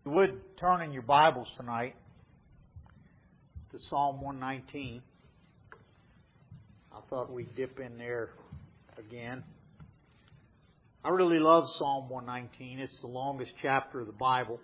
You would turn in your Bibles tonight to Psalm 119. I thought we'd dip in there again. I really love Psalm 119. It's the longest chapter of the Bible.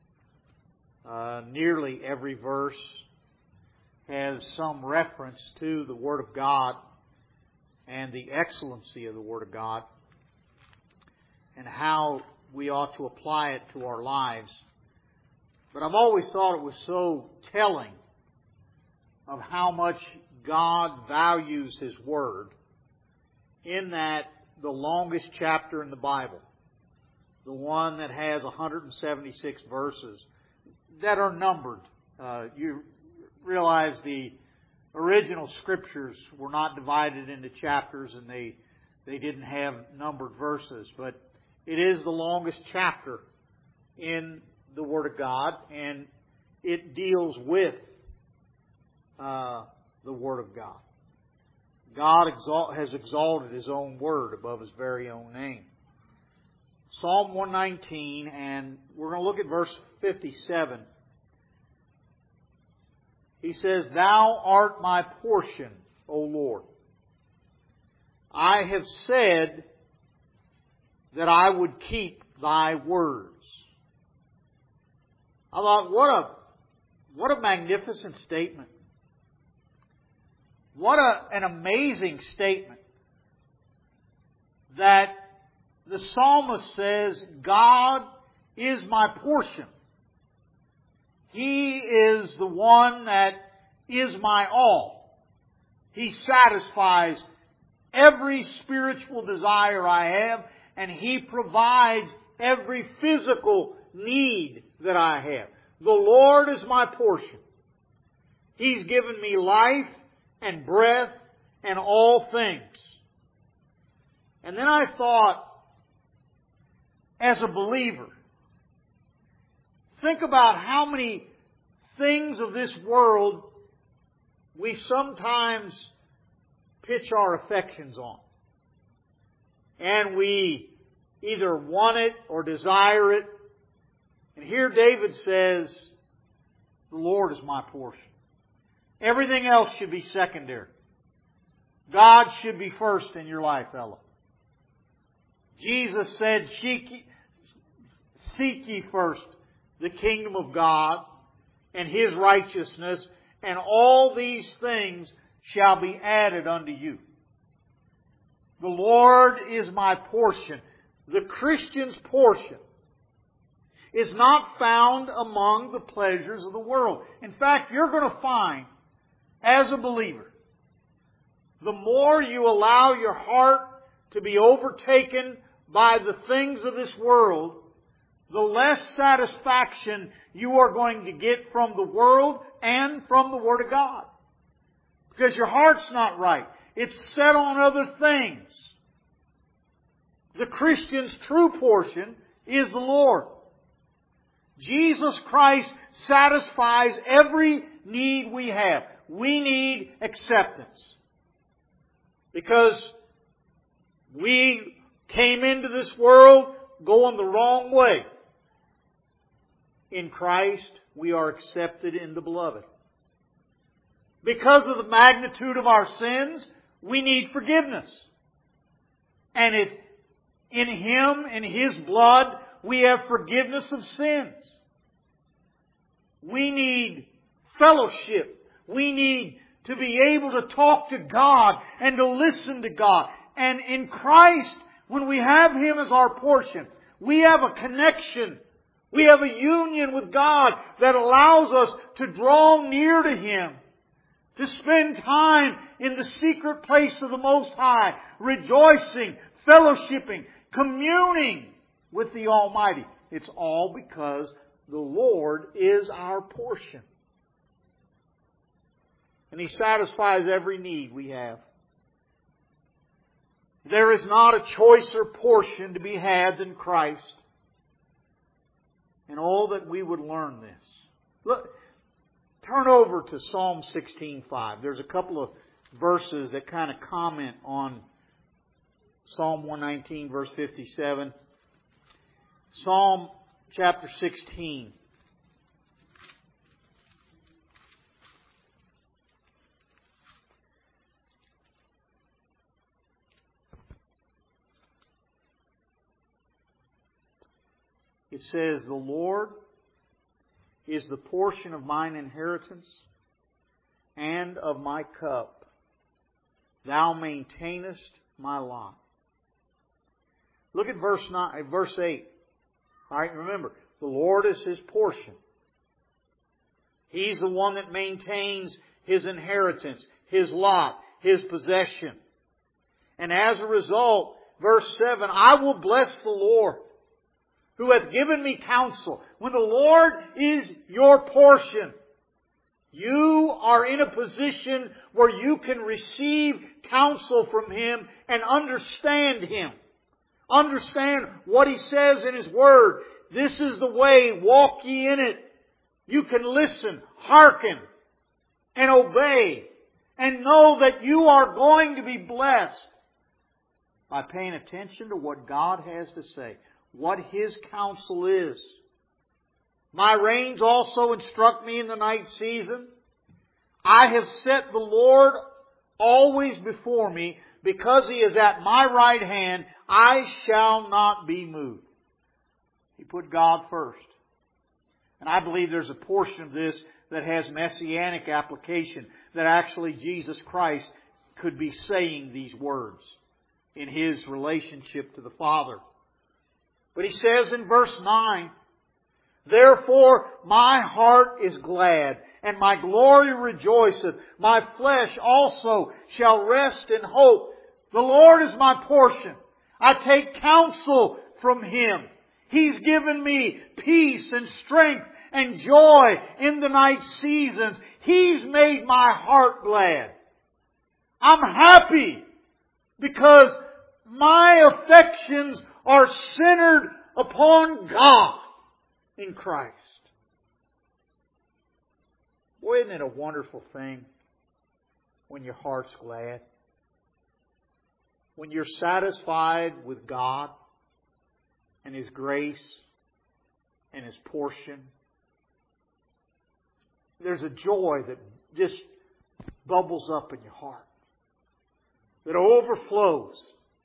Nearly every verse has some reference to the Word of God and the excellency of the Word of God and how we ought to apply it to our lives. But I've always thought it was so telling of how much God values His Word in that the longest chapter in the Bible, the one that has 176 verses that are numbered. You realize the original Scriptures were not divided into chapters and they didn't have numbered verses, but it is the longest chapter in the Word of God, and it deals with the Word of God. God has exalted His own Word above His very own name. Psalm 119, and we're going to look at verse 57. He says, "Thou art my portion, O Lord. I have said that I would keep Thy words." I thought, what a magnificent statement. What an amazing statement that the psalmist says, God is my portion. He is the one that is my all. He satisfies every spiritual desire I have, and He provides every physical need that I have. The Lord is my portion. He's given me life and breath and all things. And then I thought, as a believer, think about how many things of this world we sometimes pitch our affections on. And we either want it or desire it. And here David says, the Lord is my portion. Everything else should be secondary. God should be first in your life, fella. Jesus said, seek ye first the kingdom of God and His righteousness, and all these things shall be added unto you. The Lord is my portion. The Christian's portion is not found among the pleasures of the world. In fact, you're going to find, as a believer, the more you allow your heart to be overtaken by the things of this world, the less satisfaction you are going to get from the world and from the Word of God. Because your heart's not right. It's set on other things. The Christian's true portion is the Lord. Jesus Christ satisfies every need we have. We need acceptance. Because we came into this world going the wrong way. In Christ, we are accepted in the Beloved. Because of the magnitude of our sins, we need forgiveness. And it's in Him, in His blood, we have forgiveness of sins. We need fellowship. We need to be able to talk to God and to listen to God. And in Christ, when we have Him as our portion, we have a connection. We have a union with God that allows us to draw near to Him, to spend time in the secret place of the Most High, rejoicing, fellowshipping, communing with the Almighty. It's all because the Lord is our portion. And He satisfies every need we have. There is not a choicer portion to be had than Christ. And all that we would learn this. Look, turn over to Psalm 16:5. There's a couple of verses that kind of comment on Psalm 119, verse 57. Psalm chapter 16. It says, "The Lord is the portion of mine inheritance and of my cup. Thou maintainest my lot." Look at verse 8. All right, remember, the Lord is His portion. He's the one that maintains His inheritance, His lot, His possession. And as a result, verse 7, "I will bless the Lord, who hath given me counsel." When the Lord is your portion, you are in a position where you can receive counsel from Him and understand Him. Understand what He says in His Word. This is the way, walk ye in it. You can listen, hearken, and obey, and know that you are going to be blessed by paying attention to what God has to say, what His counsel is. "My reins also instruct me in the night season. I have set the Lord always before me. Because He is at my right hand, I shall not be moved." He put God first. And I believe there's a portion of this that has messianic application, that actually Jesus Christ could be saying these words in His relationship to the Father. But He says in verse 9, "Therefore my heart is glad, and my glory rejoiceth. My flesh also shall rest in hope. The Lord is my portion. I take counsel from Him. He's given me peace and strength and joy in the night seasons. He's made my heart glad." I'm happy because my affections are centered upon God in Christ. Boy, isn't it a wonderful thing when your heart's glad? When you're satisfied with God and His grace and His portion. There's a joy that just bubbles up in your heart, that overflows.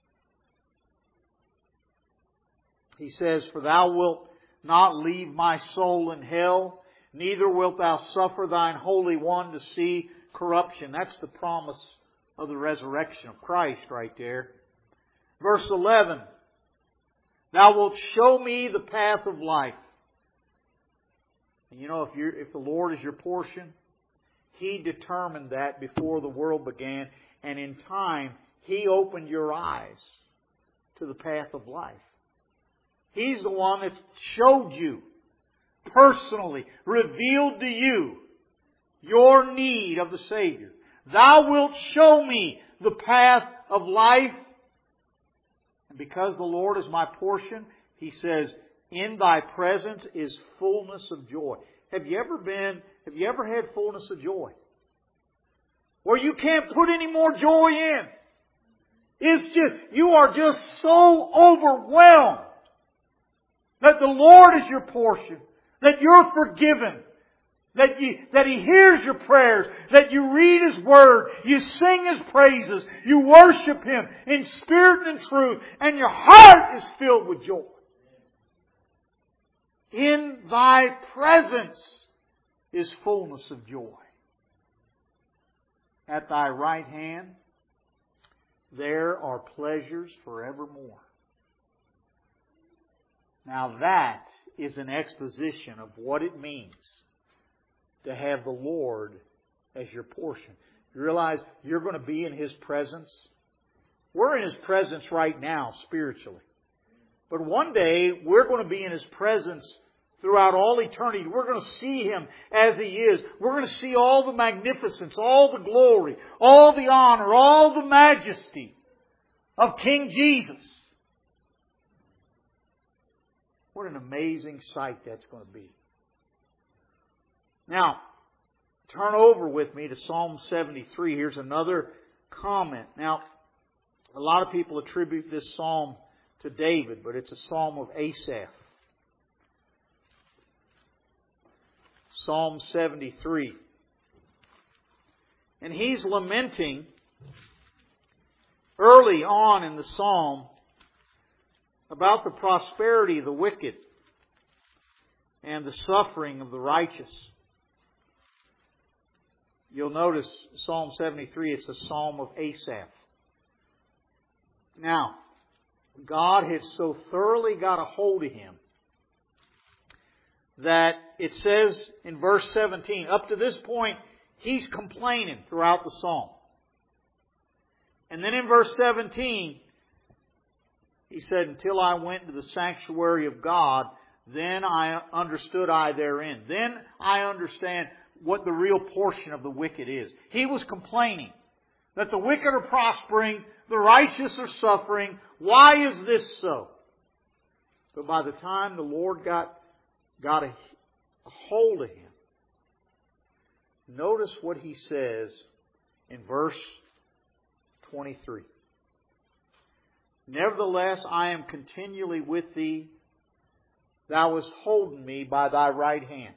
He says, "For Thou wilt not leave my soul in hell, neither wilt Thou suffer Thine Holy One to see corruption." That's the promise of the resurrection of Christ right there. Verse 11, "Thou wilt show me the path of life." And you know, if the Lord is your portion, He determined that before the world began. And in time, He opened your eyes to the path of life. He's the one that showed you, personally, revealed to you, your need of the Savior. "Thou wilt show me the path of life." And because the Lord is my portion, He says, "In Thy presence is fullness of joy." Have you ever had fullness of joy? Where you can't put any more joy in. You are just so overwhelmed that the Lord is your portion, that you're forgiven, that He hears your prayers, that you read His Word, you sing His praises, you worship Him in spirit and truth, and your heart is filled with joy. "In Thy presence is fullness of joy. At Thy right hand there are pleasures forevermore." Now that is an exposition of what it means to have the Lord as your portion. You realize you're going to be in His presence? We're in His presence right now, spiritually. But one day, we're going to be in His presence throughout all eternity. We're going to see Him as He is. We're going to see all the magnificence, all the glory, all the honor, all the majesty of King Jesus. What an amazing sight that's going to be. Now, turn over with me to Psalm 73. Here's another comment. Now, a lot of people attribute this psalm to David, but it's a psalm of Asaph. Psalm 73. And he's lamenting early on in the psalm about the prosperity of the wicked. and the suffering of the righteous. You'll notice Psalm 73, it's a psalm of Asaph. Now, God had so thoroughly got a hold of him that it says in verse 17, up to this point, he's complaining throughout the psalm. And then in verse 17, he said, until I went into the sanctuary of God, then I understood I therein. Then I understand what the real portion of the wicked is. He was complaining that the wicked are prospering, the righteous are suffering. Why is this so? But by the time the Lord got a hold of him, notice what he says in verse 23. Nevertheless, I am continually with thee. Thou hast holden me by thy right hand.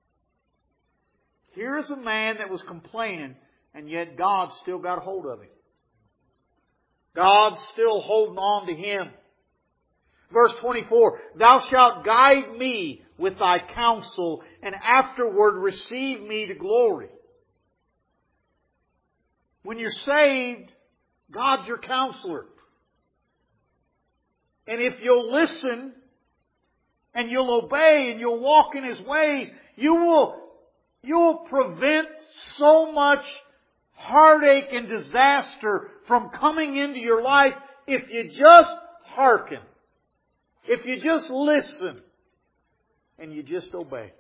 Here's a man that was complaining, and yet God still got a hold of him. God's still holding on to him. Verse 24, Thou shalt guide me with thy counsel, and afterward receive me to glory. When you're saved, God's your counselor. And if you'll listen, and you'll obey, and you'll walk in His ways, you'll prevent so much heartache and disaster from coming into your life if you just hearken. If you just listen and you just obey.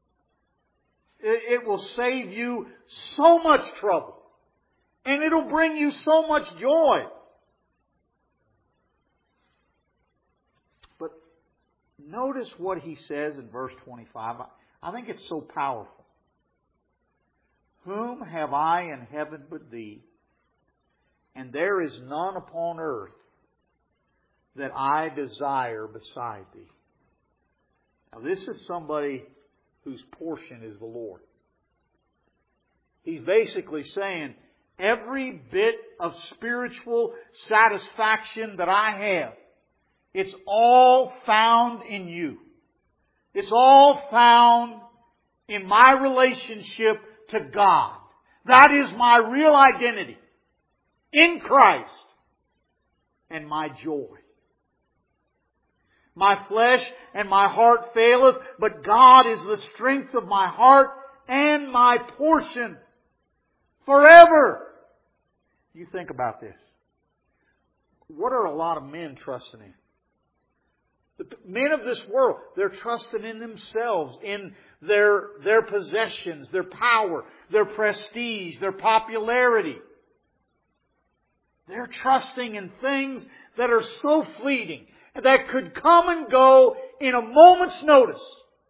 It will save you so much trouble. And it'll bring you so much joy. But notice what he says in verse 25. I think it's so powerful. Whom have I in heaven but Thee? And there is none upon earth that I desire beside Thee. Now this is somebody whose portion is the Lord. He's basically saying, every bit of spiritual satisfaction that I have, it's all found in You. It's all found in my relationship to God. That is my real identity in Christ and my joy. My flesh and my heart faileth, but God is the strength of my heart and my portion forever. You think about this. What are a lot of men trusting in? The men of this world, they're trusting in themselves, in their possessions, their power, their prestige, their popularity. They're trusting in things that are so fleeting, that could come and go in a moment's notice.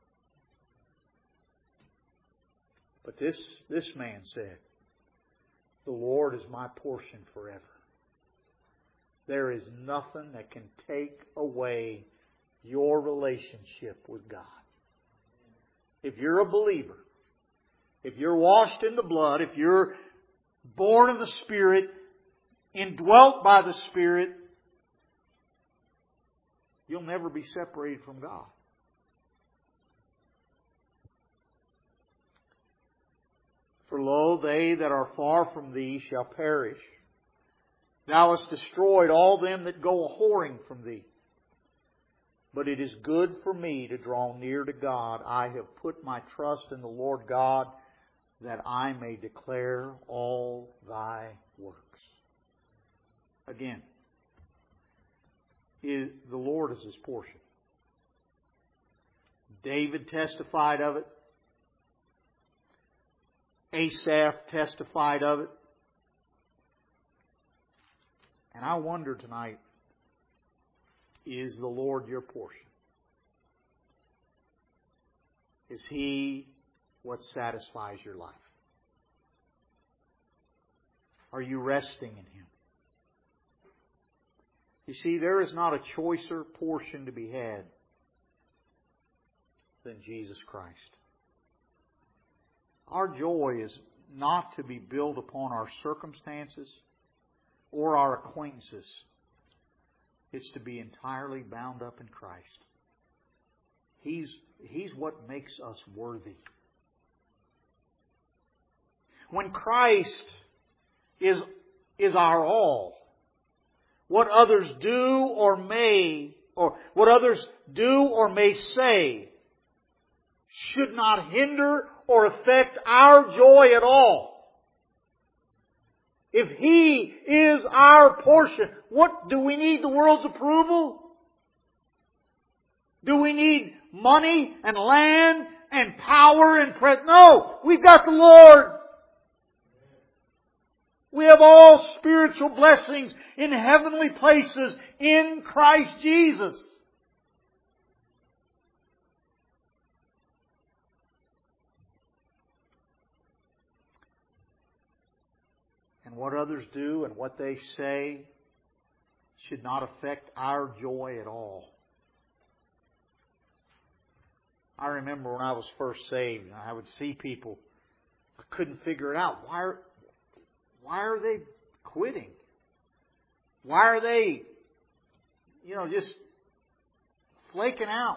But this man said, the Lord is my portion forever. There is nothing that can take away your relationship with God. If you're a believer, if you're washed in the blood, if you're born of the Spirit, indwelt by the Spirit, you'll never be separated from God. For lo, they that are far from Thee shall perish. Thou hast destroyed all them that go a-whoring from Thee. But it is good for me to draw near to God. I have put my trust in the Lord God, that I may declare all Thy works. Again, the Lord is his portion. David testified of it. Asaph testified of it. And I wonder tonight, is the Lord your portion? Is He what satisfies your life? Are you resting in Him? You see, there is not a choicer portion to be had than Jesus Christ. Our joy is not to be built upon our circumstances or our acquaintances. It's to be entirely bound up in Christ. He's what makes us worthy. When Christ is our all, what others do or may say should not hinder or affect our joy at all. If He is our portion, what do we need? The world's approval? Do we need money and land and power and No, we've got the Lord. We have all spiritual blessings in heavenly places in Christ Jesus. And what others do and what they say should not affect our joy at all. I remember when I was first saved, I would see people, I couldn't figure it out. Why are they quitting? Why are they, just flaking out?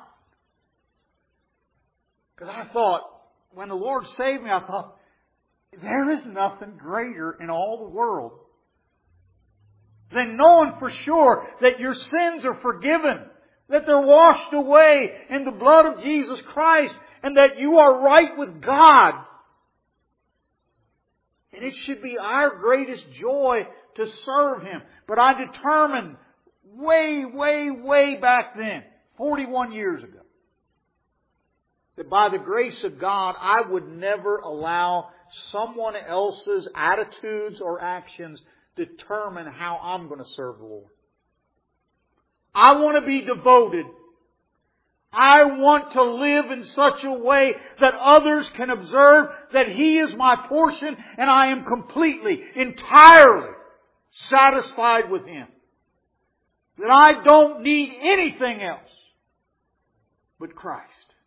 Because I thought, when the Lord saved me, I thought, there is nothing greater in all the world than knowing for sure that your sins are forgiven, that they're washed away in the blood of Jesus Christ, and that you are right with God. And it should be our greatest joy to serve Him. But I determined way back then, 41 years ago, that by the grace of God, I would never allow someone else's attitudes or actions determine how I'm going to serve the Lord. I want to be devoted. I want to live in such a way that others can observe that He is my portion and I am completely, entirely satisfied with Him. That I don't need anything else but Christ.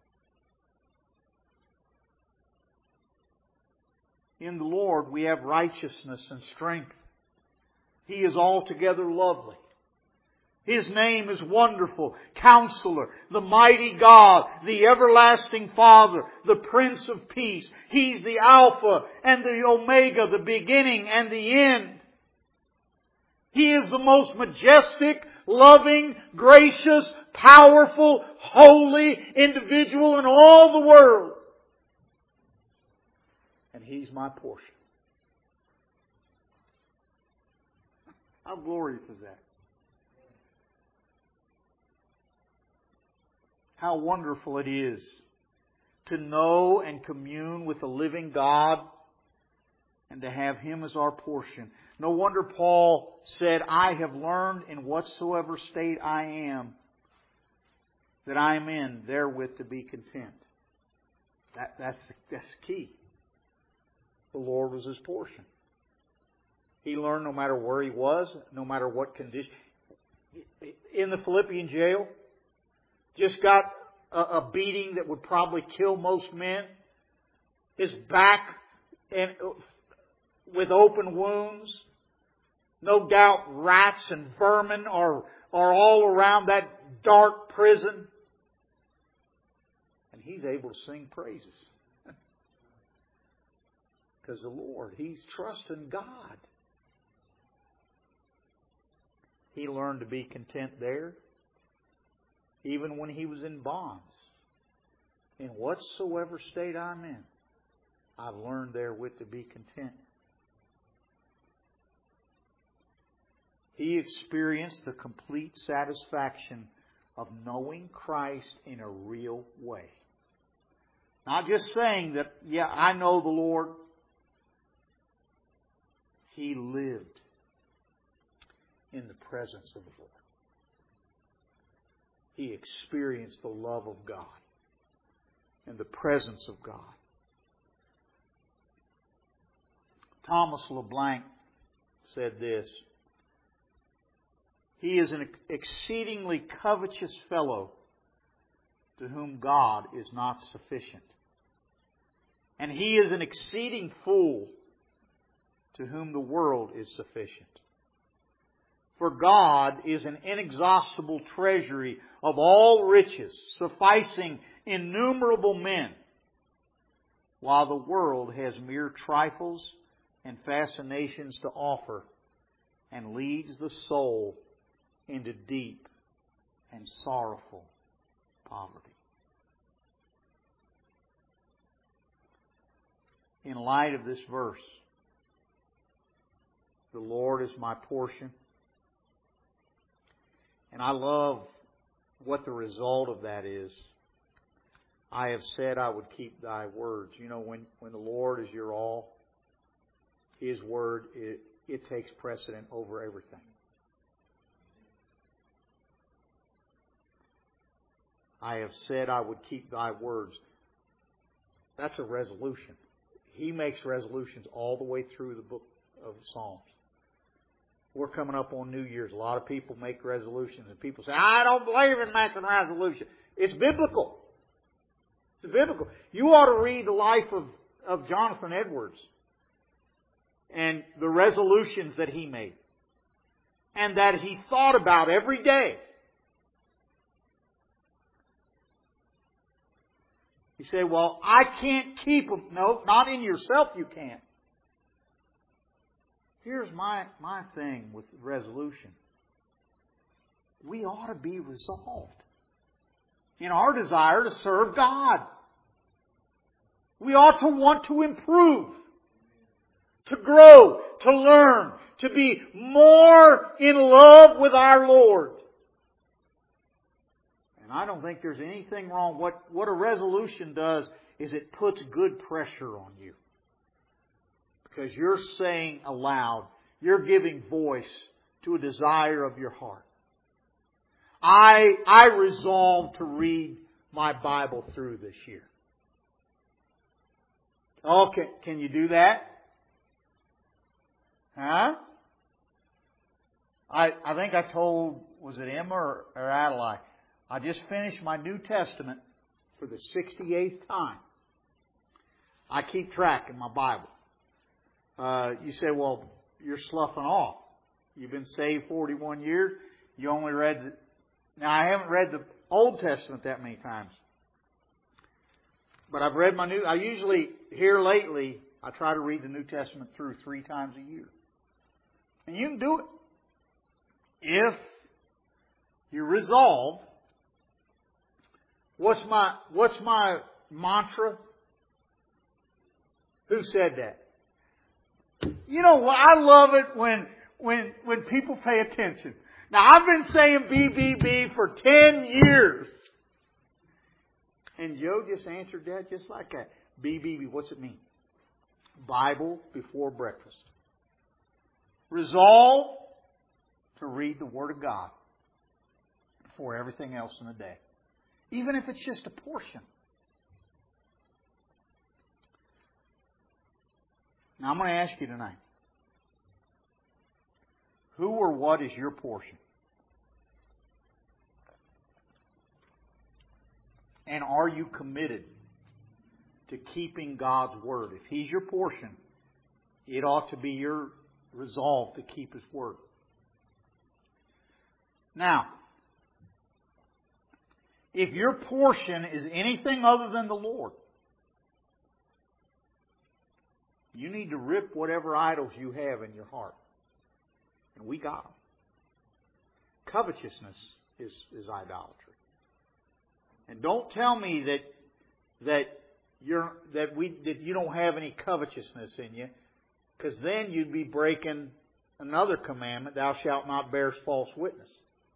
In the Lord we have righteousness and strength. He is altogether lovely. His name is Wonderful, Counselor, the Mighty God, the Everlasting Father, the Prince of Peace. He's the Alpha and the Omega, the beginning and the end. He is the most majestic, loving, gracious, powerful, holy individual in all the world. And He's my portion. How glorious is that? How wonderful it is to know and commune with the living God and to have Him as our portion. No wonder Paul said, I have learned in whatsoever state I am that I am in, therewith to be content. That's the key. The Lord was his portion. He learned no matter where he was, no matter what condition. In the Philippian jail, just got a beating that would probably kill most men. His back with open wounds. No doubt rats and vermin are all around that dark prison. And he's able to sing praises. Because the Lord, he's trusting God. He learned to be content there. Even when he was in bonds. In whatsoever state I'm in, I've learned therewith to be content. He experienced the complete satisfaction of knowing Christ in a real way. Not just saying that, yeah, I know the Lord. He lived in the presence of the Lord. He experienced the love of God and the presence of God. Thomas LeBlanc said this: he is an exceedingly covetous fellow to whom God is not sufficient. And he is an exceeding fool to whom the world is sufficient. For God is an inexhaustible treasury of all riches, sufficing innumerable men, while the world has mere trifles and fascinations to offer, and leads the soul into deep and sorrowful poverty. In light of this verse, the Lord is my portion. And I love what the result of that is. I have said I would keep Thy words. You know, when the Lord is your all, His word, it takes precedent over everything. I have said I would keep Thy words. That's a resolution. He makes resolutions all the way through the book of Psalms. We're coming up on New Year's. A lot of people make resolutions, and people say, I don't believe in making resolutions. It's biblical. It's biblical. You ought to read the life of Jonathan Edwards and the resolutions that he made and that he thought about every day. You say, well, I can't keep them. No, not in yourself you can't. Here's my thing with resolution. We ought to be resolved in our desire to serve God. We ought to want to improve, to grow, to learn, to be more in love with our Lord. And I don't think there's anything wrong. What a resolution does is it puts good pressure on you. Because you're saying aloud, you're giving voice to a desire of your heart. I resolve to read my Bible through this year. Okay, can you do that? Huh? I think I told, was it Emma or Adelaide? I just finished my New Testament for the 68th time. I keep track in my Bible. You say, well, you're sloughing off. You've been saved 41 years. You only read now I haven't read the Old Testament that many times. But I've read my New... I usually, here lately, I try to read the New Testament through 3 times a year. And you can do it. If you resolve. What's my mantra? Who said that? You know what? I love it when people pay attention. Now, I've been saying BBB for 10 years. And Joe just answered that just like that. BBB, what's it mean? Bible before breakfast. Resolve to read the Word of God before everything else in the day. Even if it's just a portion. Now, I'm going to ask you tonight. Who or what is your portion? And are you committed to keeping God's Word? If He's your portion, it ought to be your resolve to keep His Word. Now, if your portion is anything other than the Lord, you need to rip whatever idols you have in your heart. And we got them. Covetousness is idolatry. And don't tell me that you don't have any covetousness in you, because then you'd be breaking another commandment: thou shalt not bear false witness.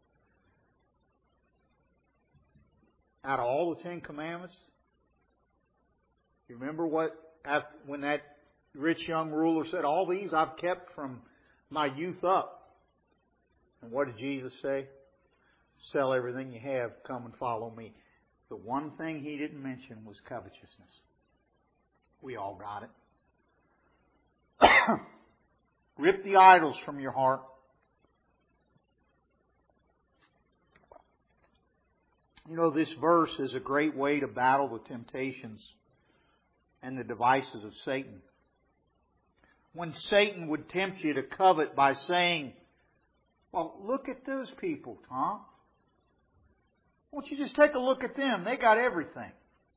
Out of all the 10 commandments, you remember when that rich young ruler said, all these I've kept from my youth up. And what did Jesus say? Sell everything you have, come and follow me. The one thing He didn't mention was covetousness. We all got it. Rip the idols from your heart. You know, this verse is a great way to battle the temptations and the devices of Satan. When Satan would tempt you to covet by saying, Well, look at those people, Tom. Won't you just take a look at them? They got everything.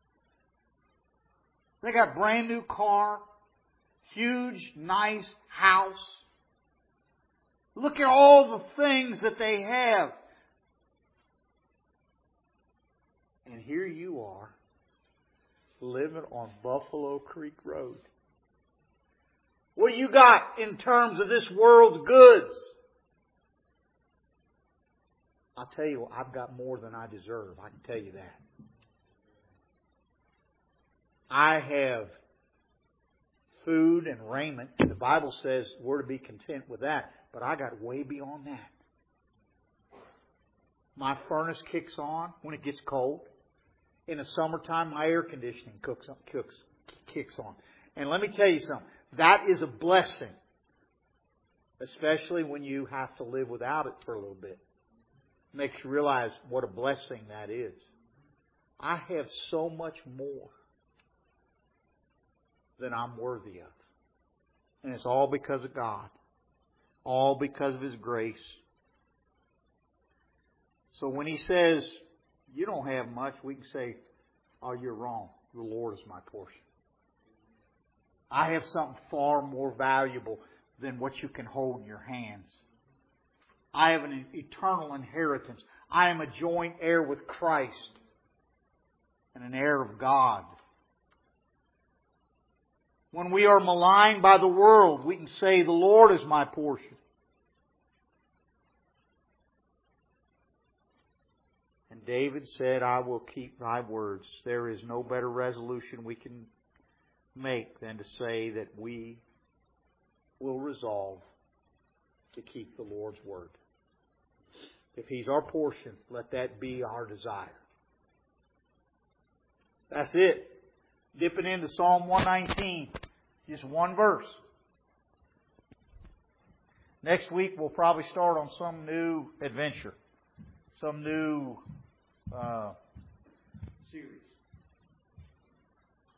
They got brand new car, huge, nice house. Look at all the things that they have. And here you are, living on Buffalo Creek Road. What do you got in terms of this world's goods? I'll tell you, I've got more than I deserve. I can tell you that. I have food and raiment. The Bible says we're to be content with that. But I got way beyond that. My furnace kicks on when it gets cold. In the summertime, my air conditioning kicks on. And let me tell you something. That is a blessing. Especially when you have to live without it for a little bit. Makes you realize what a blessing that is. I have so much more than I'm worthy of. And it's all because of God. All because of His grace. So when He says, you don't have much, we can say, oh, you're wrong. The Lord is my portion. I have something far more valuable than what you can hold in your hands. I have an eternal inheritance. I am a joint heir with Christ and an heir of God. When we are maligned by the world, we can say, the Lord is my portion. And David said, I will keep Thy words. There is no better resolution we can make than to say that we will resolve to keep the Lord's word. If He's our portion, let that be our desire. That's it. Dipping into Psalm 119. Just one verse. Next week we'll probably start on some new adventure. Some new